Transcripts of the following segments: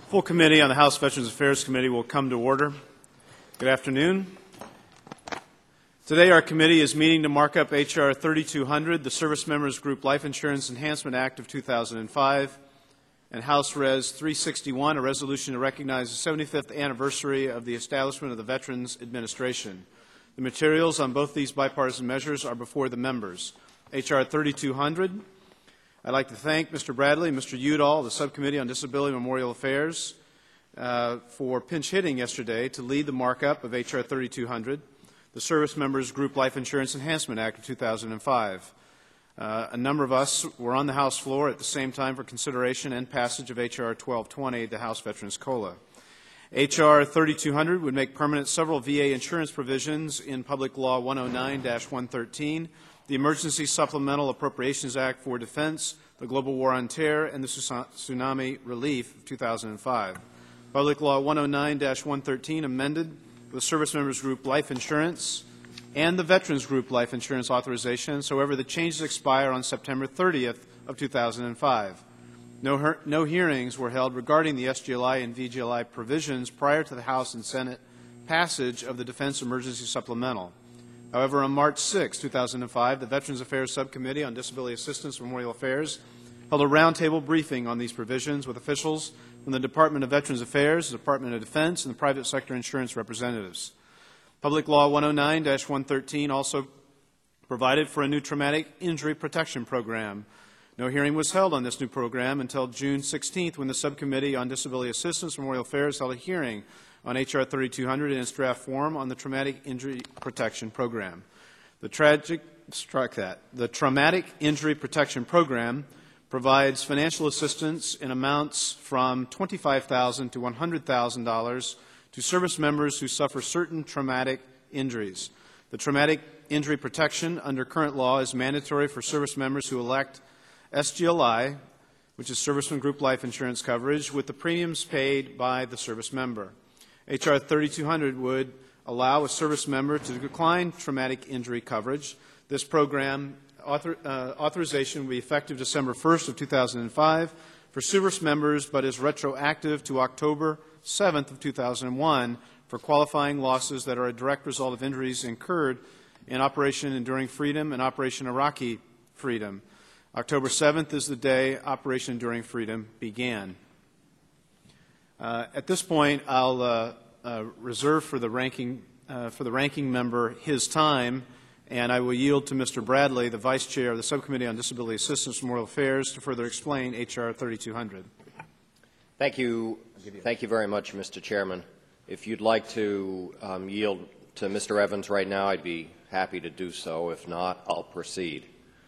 Full committee on the House Veterans Affairs Committee will come to order. Good afternoon. Today our committee is meeting to mark up H.R. 3200, the Service Members Group Life Insurance Enhancement Act of 2005, and House Res. 361, a resolution to recognize the 75th anniversary of the establishment of the Veterans Administration. The materials on both these bipartisan measures are before the members. H.R. 3200. I'd like to thank Mr. Bradley and Mr. Udall, the Subcommittee on Disability and Memorial Affairs, for pinch hitting yesterday to lead the markup of H.R. 3200, the Service Members Group Life Insurance Enhancement Act of 2005. A number of us were on the House floor at the same time for consideration and passage of H.R. 1220, the House Veterans COLA. H.R. 3200 would make permanent several VA insurance provisions in Public Law 109-113, the Emergency Supplemental Appropriations Act for Defense, the Global War on Terror, and the Tsunami Relief of 2005. Public Law 109-113 amended the Service Members Group Life Insurance and the Veterans Group Life Insurance authorizations. However, the changes expire on September 30th of 2005. No hearings were held regarding the SGLI and VGLI provisions prior to the House and Senate passage of the Defense Emergency Supplemental. However, on March 6, 2005, the Veterans Affairs Subcommittee on Disability Assistance and Memorial Affairs held a roundtable briefing on these provisions with officials from the Department of Veterans Affairs, the Department of Defense, and the private sector insurance representatives. Public Law 109-113 also provided for a new traumatic injury protection program. No hearing was held on this new program until June 16th, when the Subcommittee on Disability Assistance and Memorial Affairs held a hearing on H.R. 3200 in its draft form on the Traumatic Injury Protection Program. The Traumatic Injury Protection Program provides financial assistance in amounts from $25,000 to $100,000 to service members who suffer certain traumatic injuries. The traumatic injury protection under current law is mandatory for service members who elect SGLI, which is Servicemen Group Life Insurance coverage, with the premiums paid by the service member. H.R. 3200 would allow a service member to decline traumatic injury coverage. This program authorization will be effective December 1st of 2005 for service members, but is retroactive to October 7th of 2001 for qualifying losses that are a direct result of injuries incurred in Operation Enduring Freedom and Operation Iraqi Freedom. October 7th is the day Operation Enduring Freedom began. At this point, I'll reserve for the ranking member his time, and I will yield to Mr. Bradley, the Vice Chair of the Subcommittee on Disability Assistance and Memorial Affairs, to further explain H.R. 3200. Thank you very much, Mr. Chairman. If you'd like to yield to Mr. Evans right now, I'd be happy to do so. If not, I'll proceed.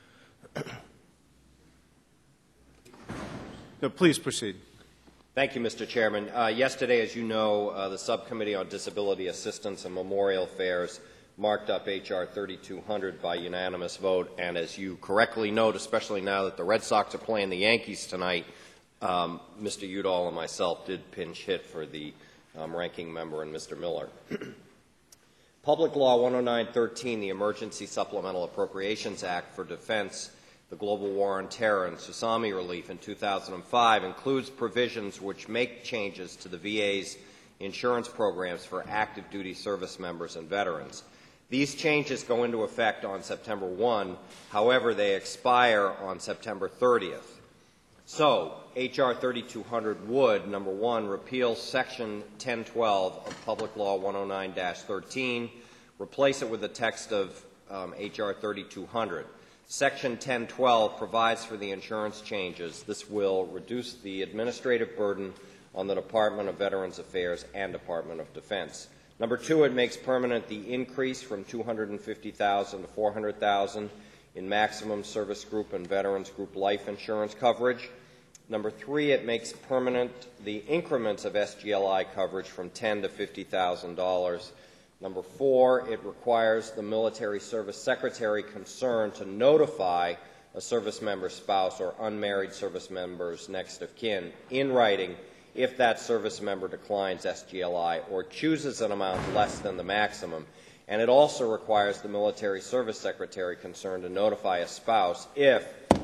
No, please proceed. Thank you, Mr. Chairman. Yesterday, as you know, the Subcommittee on Disability Assistance and Memorial Affairs marked up H.R. 3200 by unanimous vote, and as you correctly note, especially now that the Red Sox are playing the Yankees tonight, Mr. Udall and myself did pinch hit for the ranking member and Mr. Miller. Public Law 109-13, the Emergency Supplemental Appropriations Act for Defense, the Global War on Terror, and Tsunami Relief in 2005 includes provisions which make changes to the VA's insurance programs for active duty service members and veterans. These changes go into effect on September 1. However, they expire on September 30th. So, H.R. 3200 would, number one, repeal Section 1012 of Public Law 109-13, replace it with the text of H.R. 3200. Section 1012 provides for the insurance changes. This will reduce the administrative burden on the Department of Veterans Affairs and Department of Defense. Number two, it makes permanent the increase from $250,000 to $400,000 in maximum service group and veterans group life insurance coverage. Number three, it makes permanent the increments of SGLI coverage from $10,000 to $50,000. Number four, it requires the military service secretary concerned to notify a service member's spouse or unmarried service member's next of kin in writing if that service member declines SGLI or chooses an amount less than the maximum. And it also requires the military service secretary concerned to notify a spouse if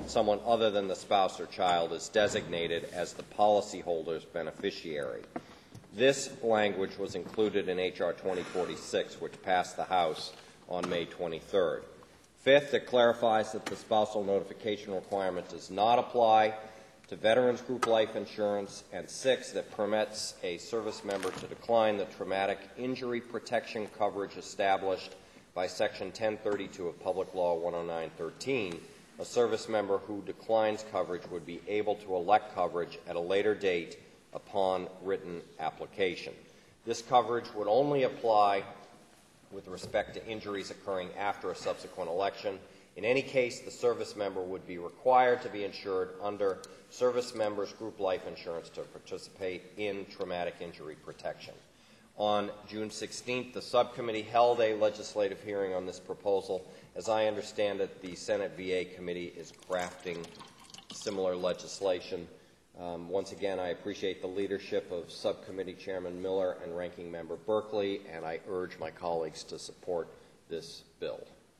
someone other than the spouse or child is designated as the policyholder's beneficiary. This language was included in H.R. 2046, which passed the House on May 23rd. Fifth, it clarifies that the spousal notification requirement does not apply to veterans group life insurance. And sixth, it permits a service member to decline the traumatic injury protection coverage established by Section 1032 of Public Law 109-13. A service member who declines coverage would be able to elect coverage at a later date upon written application. This coverage would only apply with respect to injuries occurring after a subsequent election. In any case, the service member would be required to be insured under service members' group life insurance to participate in traumatic injury protection. On June 16th, the subcommittee held a legislative hearing on this proposal. As I understand it, the Senate VA committee is crafting similar legislation. Once again, I appreciate the leadership of Subcommittee Chairman Miller and Ranking Member Berkeley, and I urge my colleagues to support this bill.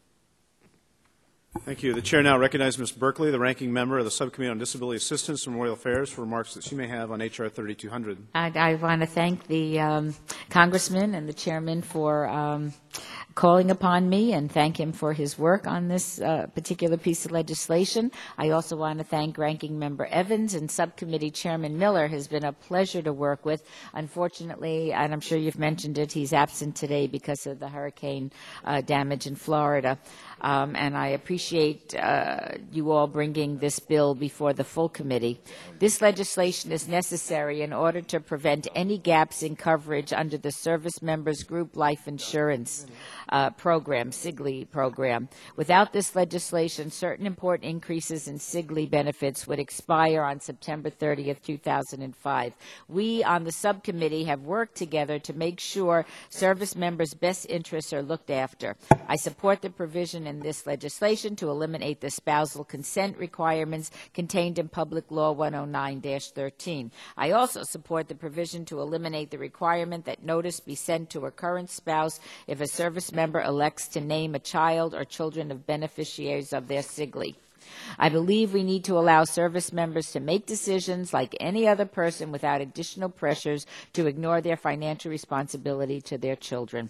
Thank you. The Chair now recognizes Ms. Berkeley, the Ranking Member of the Subcommittee on Disability Assistance and Memorial Affairs, for remarks that she may have on H.R. 3200. I want to thank the Congressman and the Chairman for calling upon me and thank him for his work on this particular piece of legislation. I also want to thank Ranking Member Evans and Subcommittee Chairman Miller. It has been a pleasure to work with. Unfortunately, and I'm sure you've mentioned it, he's absent today because of the hurricane damage in Florida. And I appreciate you all bringing this bill before the full committee. This legislation is necessary in order to prevent any gaps in coverage under the Service Members Group Life Insurance program, SIGLI program. Without this legislation, certain important increases in SIGLI benefits would expire on September 30th, 2005. We on the subcommittee have worked together to make sure service members' best interests are looked after. I support the provision in this legislation to eliminate the spousal consent requirements contained in Public Law 109-13. I also support the provision to eliminate the requirement that notice be sent to a current spouse if a service member elects to name a child or children of beneficiaries of their SIGLI. I believe we need to allow service members to make decisions like any other person without additional pressures to ignore their financial responsibility to their children.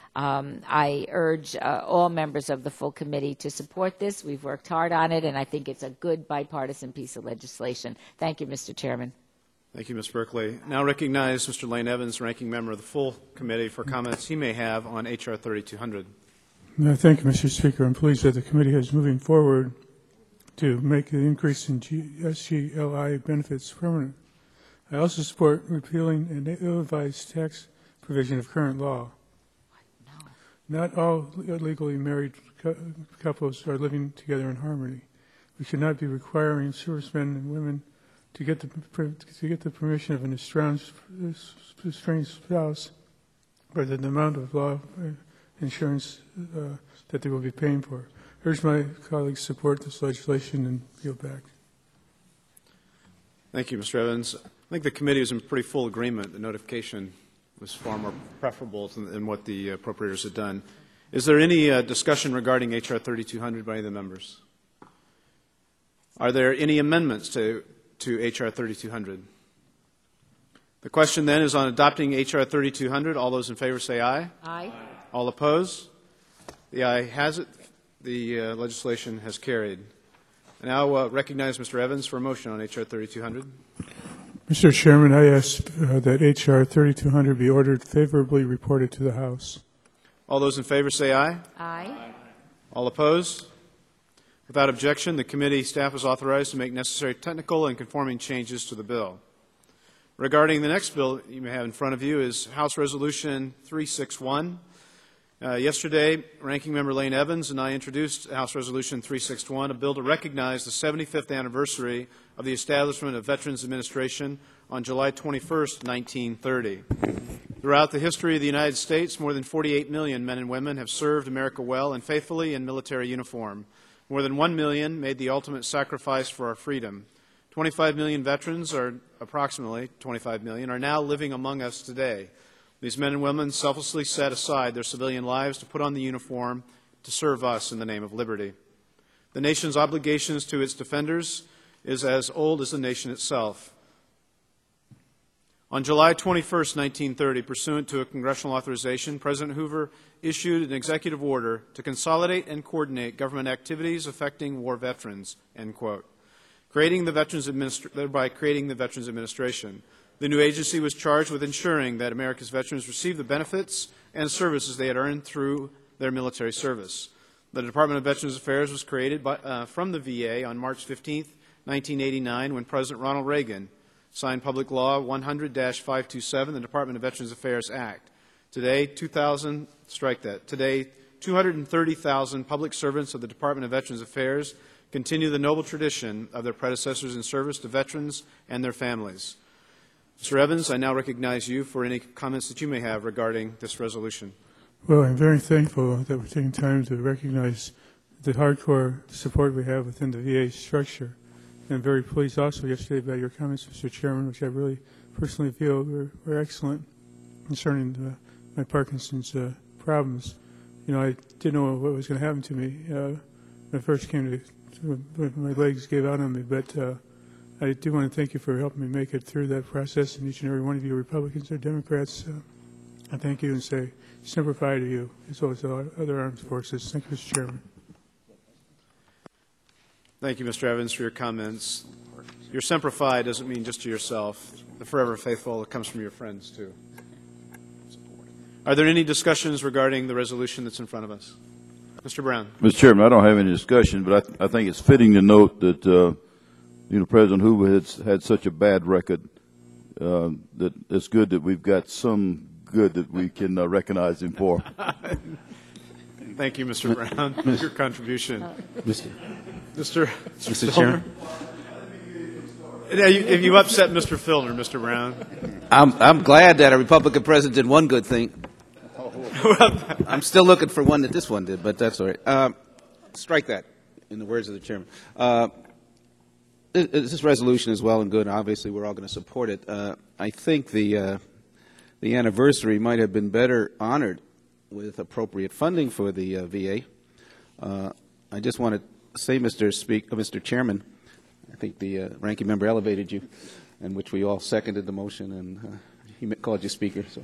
I urge all members of the full committee to support this. We've worked hard on it, and I think it's a good bipartisan piece of legislation. Thank you, Mr. Chairman. Thank you, Ms. Berkeley. Now recognize Mr. Lane Evans, Ranking Member of the full committee, for comments he may have on H.R. 3200. Thank you, Mr. Speaker. I'm pleased that the committee is moving forward to make the increase in SGLI benefits permanent. I also support repealing an ill-advised tax provision of current law. Not all legally married couples are living together in harmony. We should not be requiring servicemen and women to get the permission of an estranged spouse for the amount of law insurance that they will be paying for. I urge my colleagues to support this legislation and yield back. Thank you, Mr. Evans. I think the committee is in pretty full agreement. The notification was far more preferable than what the appropriators had done. Is there any discussion regarding H.R. 3200 by any of the members? Are there any amendments to H.R. 3200? The question then is on adopting H.R. 3200. All those in favor say aye. Aye. All opposed? The aye has it. The legislation has carried. I now recognize Mr. Evans for a motion on H.R. 3200. Mr. Chairman, I ask that H.R. 3200 be ordered favorably reported to the House. All those in favor say aye. Aye. All opposed? Without objection, the committee staff is authorized to make necessary technical and conforming changes to the bill. Regarding the next bill you may have in front of you is House Resolution 361. Yesterday, Ranking Member Lane Evans and I introduced House Resolution 361, a bill to recognize the 75th anniversary of the establishment of Veterans Administration on July 21st, 1930. Throughout the history of the United States, more than 48 million men and women have served America well and faithfully in military uniform. More than 1 million made the ultimate sacrifice for our freedom. 25 million veterans, or approximately 25 million, are now living among us today. These men and women selflessly set aside their civilian lives to put on the uniform to serve us in the name of liberty. The nation's obligations to its defenders is as old as the nation itself. On July 21, 1930, pursuant to a congressional authorization, President Hoover issued an executive order to consolidate and coordinate government activities affecting war veterans, end quote, thereby creating the Veterans Administration. The new agency was charged with ensuring that America's veterans receive the benefits and services they had earned through their military service. The Department of Veterans Affairs was created from the VA on March 15, 1989, when President Ronald Reagan signed Public Law 100-527, the Department of Veterans Affairs Act. Today, 230,000 public servants of the Department of Veterans Affairs continue the noble tradition of their predecessors in service to veterans and their families. Mr. Evans, I now recognize you for any comments that you may have regarding this resolution. Well, I'm very thankful that we're taking time to recognize the hardcore support we have within the VA structure. And I'm very pleased also yesterday about your comments, Mr. Chairman, which I really personally feel were excellent concerning my Parkinson's problems. You know, I didn't know what was going to happen to me when I first came when my legs gave out on me, but I do want to thank you for helping me make it through that process, and each and every one of you, Republicans or Democrats, I thank you and say, Semper Fi to you, as well as the other armed forces. Thank you, Mr. Chairman. Thank you, Mr. Evans, for your comments. Your Semper Fi doesn't mean just to yourself. The forever faithful, it comes from your friends, too. Are there any discussions regarding the resolution that's in front of us? Mr. Brown. Mr. Chairman, I don't have any discussion, but I think it's fitting to note that, President Hoover has had such a bad record that it's good that we've got some good that we can recognize him for. Thank you, Mr. Brown, for your contribution. Mr. Chairman. If you upset Mr. Filner, Mr. Brown. I'm glad that a Republican president did one good thing. I'm still looking for one that this one did, but that's all right. Strike that, in the words of the chairman. This resolution is well and good. Obviously, we're all going to support it. I think the anniversary might have been better honored with appropriate funding for the VA. I just want to say, Mr. Chairman, I think the ranking member elevated you, in which we all seconded the motion, and he called you speaker. So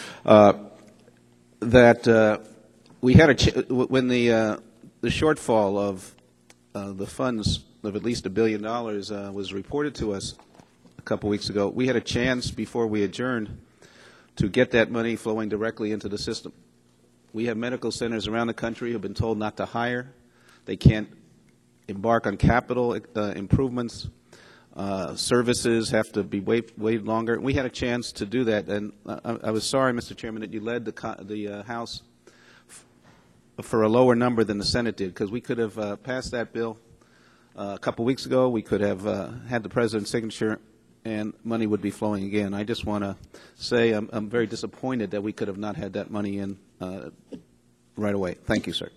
that we had when the shortfall of the funds of at least $1 billion was reported to us a couple weeks ago, we had a chance before we adjourned to get that money flowing directly into the system. We have medical centers around the country who have been told not to hire. They can't embark on capital improvements. Services have to be wait longer. We had a chance to do that, and I was sorry, Mr. Chairman, that you led the House for a lower number than the Senate did, because we could have passed that bill a couple weeks ago. We could have had the President's signature, and money would be flowing again. I just want to say I'm very disappointed that we could have not had that money in right away. Thank you, sir.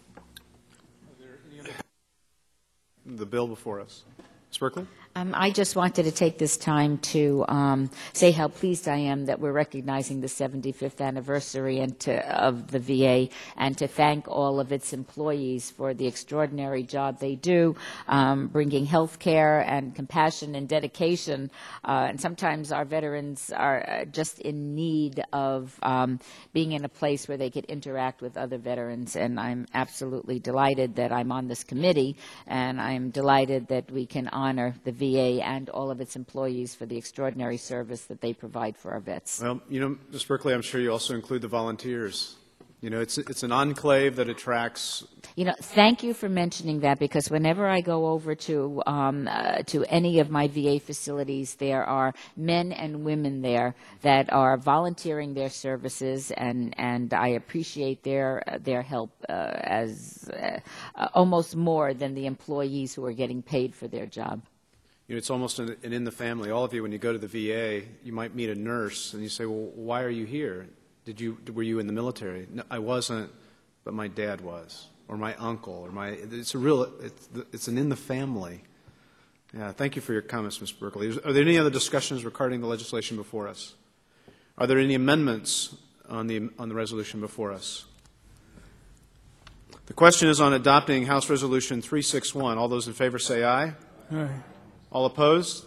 The bill before us. Ms. Berkeley? I just wanted to take this time to say how pleased I am that we're recognizing the 75th anniversary of the VA, and to thank all of its employees for the extraordinary job they do, bringing health care and compassion and dedication. And sometimes our veterans are just in need of being in a place where they could interact with other veterans. And I'm absolutely delighted that I'm on this committee, and I'm delighted that we can honor the VA and all of its employees for the extraordinary service that they provide for our vets. Well, Ms. Berkeley, I'm sure you also include the volunteers. It's an enclave that attracts. Thank you for mentioning that, because whenever I go over to any of my VA facilities, there are men and women there that are volunteering their services, and I appreciate their help as almost more than the employees who are getting paid for their job. It's almost an in the family. All of you, when you go to the VA, you might meet a nurse, and you say, "Well, why are you here? Were you in the military?" No, I wasn't, but my dad was, or my uncle, or it's an in the family. Yeah, thank you for your comments, Ms. Berkeley. Are there any other discussions regarding the legislation before us? Are there any amendments on the resolution before us? The question is on adopting House Resolution 361. All those in favor say aye. Aye. All opposed?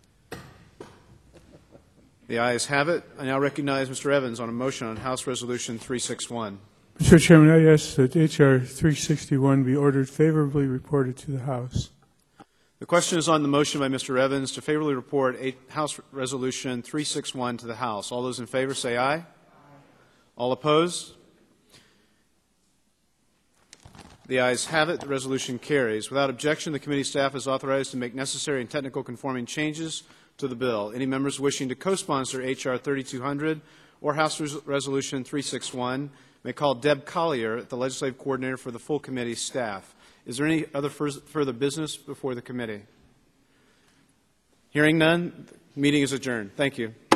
The ayes have it. I now recognize Mr. Evans on a motion on House Resolution 361. Mr. Chairman, I ask that H.R. 361 be ordered favorably reported to the House. The question is on the motion by Mr. Evans to favorably report House Resolution 361 to the House. All those in favor say aye. All opposed? The ayes have it. The resolution carries. Without objection, the committee staff is authorized to make necessary and technical conforming changes to the bill. Any members wishing to co-sponsor H.R. 3200 or House Resolution 361 may call Deb Collier, the legislative coordinator for the full committee staff. Is there any other further business before the committee? Hearing none, the meeting is adjourned. Thank you.